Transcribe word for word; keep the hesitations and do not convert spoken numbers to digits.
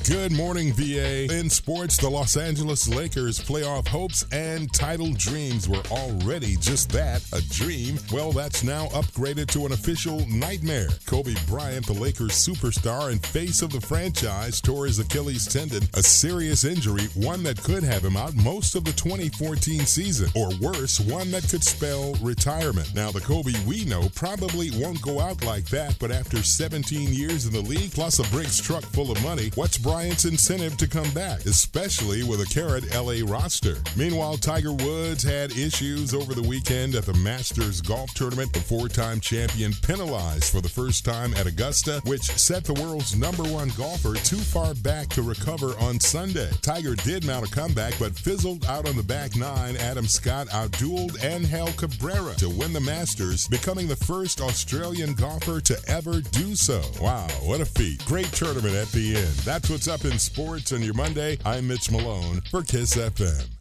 Good morning, V A. In sports, the Los Angeles Lakers' playoff hopes and title dreams were already just that, a dream. Well, that's now upgraded to an official nightmare. Kobe Bryant, the Lakers superstar and face of the franchise, tore his Achilles tendon, a serious injury, one that could have him out most of the twenty fourteen season, or worse, one that could spell retirement. Now, the Kobe we know probably won't go out like that, but after seventeen years in the league, plus a Brinks truck full of money, what's Bryant's incentive to come back, especially with a carrot L A roster? Meanwhile, Tiger Woods had issues over the weekend at the Masters golf tournament. The four-time champion penalized for the first time at Augusta, which set the world's number one golfer too far back to recover on Sunday. Tiger did mount a comeback, but fizzled out on the back nine. Adam Scott outdueled Angel Cabrera to win the Masters, becoming the first Australian golfer to ever do so. Wow, what a feat. Great tournament at the end. That's what's up in sports on your Monday. I'm Mitch Malone for KISS F M.